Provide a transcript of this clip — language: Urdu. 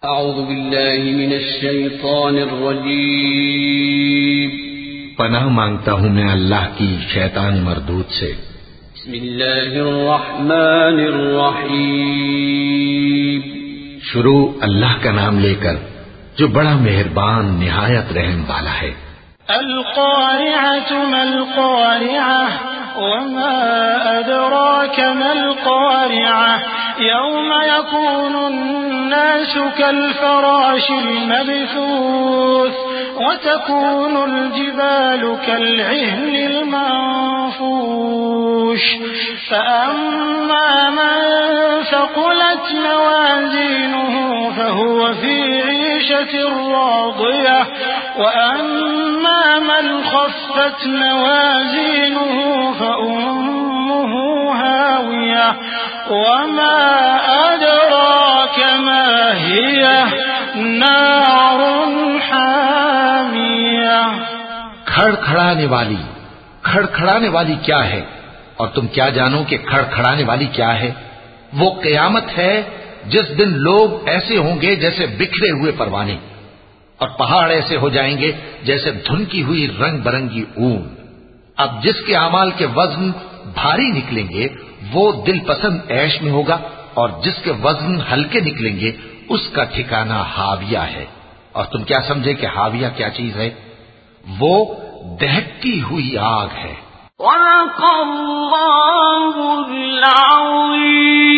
اعوذ باللہ من الشیطان الرجیم پناہ مانگتا ہوں میں اللہ کی شیطان مردود سے بسم اللہ الرحمن الرحیم شروع اللہ کا نام لے کر جو بڑا مہربان نہایت رحم والا ہے القارعة ما القارعة وما أدراك ما القارعة يوم يكون الناس كالفراش المبثوث وتكون الجبال كالعهن المنفوش فأما من ثقلت موازينه فهو في عيشة راضية وأما من خفت موازينه فأمه هاوية وما أدراك ما هي نار حامية کھڑکھڑانے والی کیا ہے اور تم کیا جانو کہ کھڑکھڑانے والی کیا ہے وہ قیامت ہے جس دن لوگ ایسے ہوں گے جیسے بکھرے ہوئے پروانے اور پہاڑ ایسے ہو جائیں گے جیسے دھنکی ہوئی رنگ برنگی اون اب جس کے اعمال کے وزن بھاری نکلیں گے وہ دل پسند عیش میں ہوگا اور جس کے وزن ہلکے نکلیں گے اس کا ٹھکانہ حاویہ ہے اور تم کیا سمجھے کہ حاویہ کیا چیز ہے وہ دہکتی ہوئی آگ ہے وَلَقَ اللَّهُ الْعَظِيمُ